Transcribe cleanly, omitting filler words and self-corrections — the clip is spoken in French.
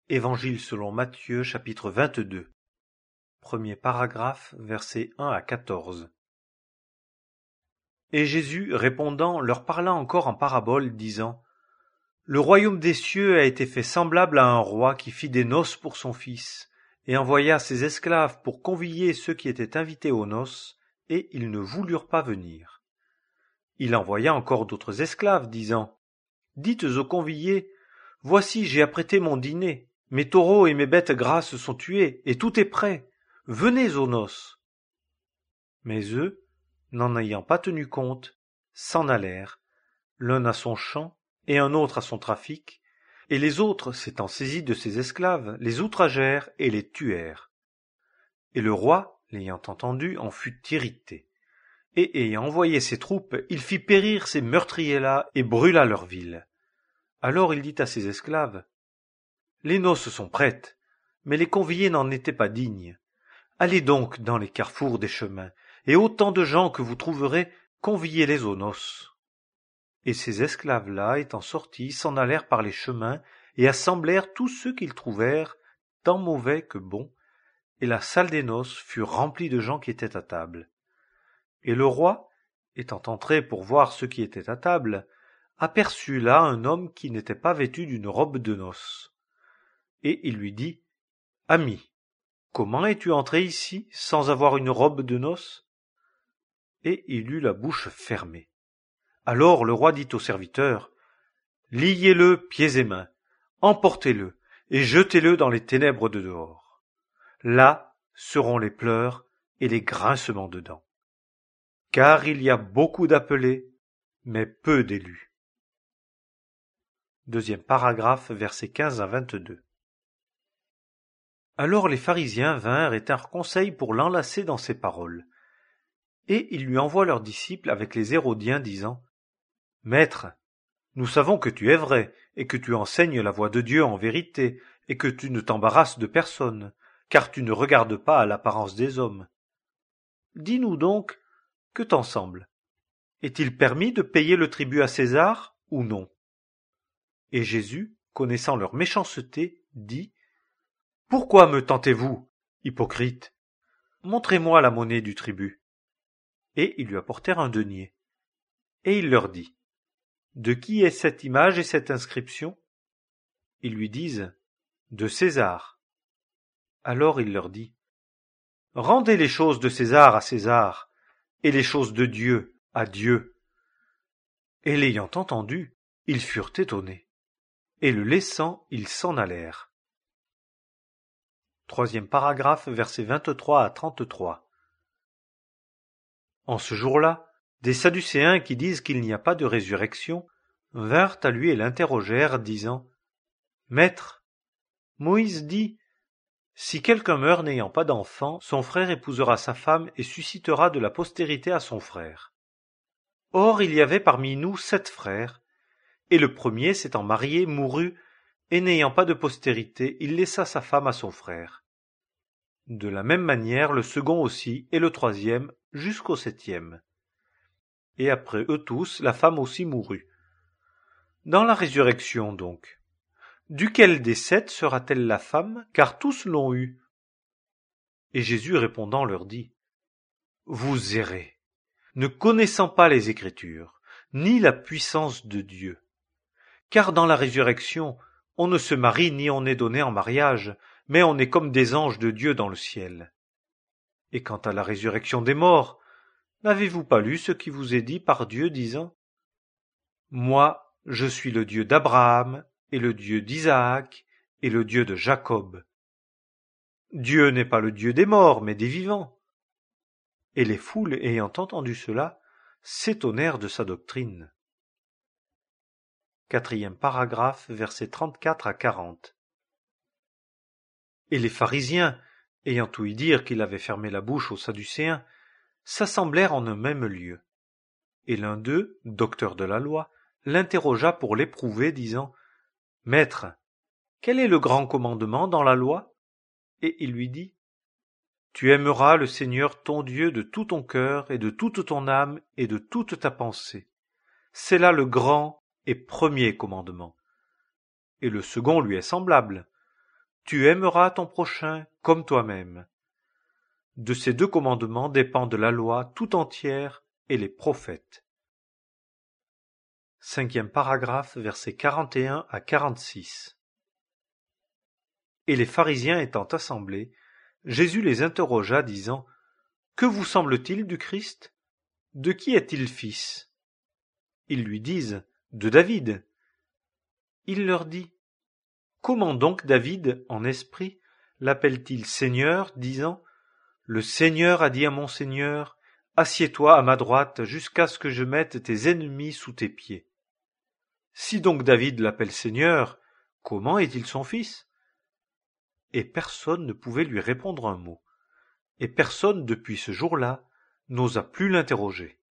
Évangile selon Matthieu chapitre 22. Premier paragraphe, versets 1 à 14. Et Jésus, répondant, leur parla encore en parabole, disant : Le royaume des cieux a été fait semblable à un roi qui fit des noces pour son fils, et envoya ses esclaves pour convier ceux qui étaient invités aux noces, et ils ne voulurent pas venir. Il envoya encore d'autres esclaves, disant : Dites aux conviés : Voici, j'ai apprêté mon dîner, mes taureaux et mes bêtes grasses sont tués, et tout est prêt. Venez aux noces. Mais eux, n'en ayant pas tenu compte, s'en allèrent, l'un à son champ et un autre à son trafic, et les autres, s'étant saisis de ses esclaves, les outragèrent et les tuèrent. Et le roi, l'ayant entendu, en fut irrité, et ayant envoyé ses troupes, il fit périr ces meurtriers-là et brûla leur ville. Alors il dit à ses esclaves : Les noces sont prêtes, mais les conviés n'en étaient pas dignes. Allez donc dans les carrefours des chemins, et autant de gens que vous trouverez, conviez-les aux noces. Et ces esclaves-là, étant sortis, s'en allèrent par les chemins, et assemblèrent tous ceux qu'ils trouvèrent, tant mauvais que bons, et la salle des noces fut remplie de gens qui étaient à table. Et le roi, étant entré pour voir ceux qui étaient à table, aperçut là un homme qui n'était pas vêtu d'une robe de noces. Et il lui dit : Ami, comment es-tu entré ici sans avoir une robe de noces ? Et il eut la bouche fermée. Alors le roi dit au serviteur : Liez-le pieds et mains, emportez-le et jetez-le dans les ténèbres de dehors. Là seront les pleurs et les grincements de dents. Car il y a beaucoup d'appelés, mais peu d'élus. Deuxième paragraphe, versets 15 à 22. Alors les pharisiens vinrent et tinrent conseil pour l'enlacer dans ses paroles. Et ils lui envoient leurs disciples avec les Hérodiens, disant : Maître, nous savons que tu es vrai, et que tu enseignes la voie de Dieu en vérité, et que tu ne t'embarrasses de personne, car tu ne regardes pas à l'apparence des hommes. Dis-nous donc, que t'en semble ? Est-il permis de payer le tribut à César, ou non ? Et Jésus, connaissant leur méchanceté, dit : Pourquoi me tentez-vous, hypocrite ? Montrez-moi la monnaie du tribut. Et ils lui apportèrent un denier. Et il leur dit : De qui est cette image et cette inscription ? Ils lui disent : De César. Alors il leur dit : Rendez les choses de César à César, et les choses de Dieu à Dieu. Et l'ayant entendu, ils furent étonnés, et le laissant, ils s'en allèrent. Troisième paragraphe, versets 23 à 33. En ce jour-là, des Sadducéens qui disent qu'il n'y a pas de résurrection vinrent à lui et l'interrogèrent, disant : Maître, Moïse dit : Si quelqu'un meurt n'ayant pas d'enfant, son frère épousera sa femme et suscitera de la postérité à son frère. Or il y avait parmi nous 7 frères, et le premier s'étant marié mourut, et n'ayant pas de postérité, il laissa sa femme à son frère. De la même manière le second aussi, et le troisième, jusqu'au 7e. Et après eux tous, la femme aussi mourut. Dans la résurrection donc, duquel des 7 sera-t-elle la femme, car tous l'ont eue ? Et Jésus répondant leur dit : Vous errez, ne connaissant pas les Écritures, ni la puissance de Dieu. Car dans la résurrection, on ne se marie ni on n'est donné en mariage, mais on est comme des anges de Dieu dans le ciel. Et quant à la résurrection des morts, n'avez-vous pas lu ce qui vous est dit par Dieu, disant : Moi, je suis le Dieu d'Abraham, et le Dieu d'Isaac, et le Dieu de Jacob. Dieu n'est pas le Dieu des morts, mais des vivants. Et les foules, ayant entendu cela, s'étonnèrent de sa doctrine. Quatrième paragraphe, versets 34 à 40. Et les pharisiens, ayant ouï dire qu'il avait fermé la bouche aux Sadducéens, s'assemblèrent en un même lieu. Et l'un d'eux, docteur de la loi, l'interrogea pour l'éprouver, disant : Maître, quel est le grand commandement dans la loi ? Et il lui dit : Tu aimeras le Seigneur ton Dieu de tout ton cœur et de toute ton âme et de toute ta pensée. C'est là le grand et premier commandement. Et le second lui est semblable. Tu aimeras ton prochain comme toi-même. De ces 2 commandements dépendent la loi tout entière et les prophètes. 5e paragraphe, versets 41 à 46. Et les pharisiens étant assemblés, Jésus les interrogea, disant : Que vous semble-t-il du Christ ? De qui est-il fils ? Ils lui disent : De David. Il leur dit : Comment donc David, en esprit, l'appelle-t-il Seigneur, disant : Le Seigneur a dit à mon Seigneur : Assieds-toi à ma droite jusqu'à ce que je mette tes ennemis sous tes pieds. Si donc David l'appelle Seigneur, comment est-il son fils ? Et personne ne pouvait lui répondre un mot. Et personne, depuis ce jour-là, n'osa plus l'interroger.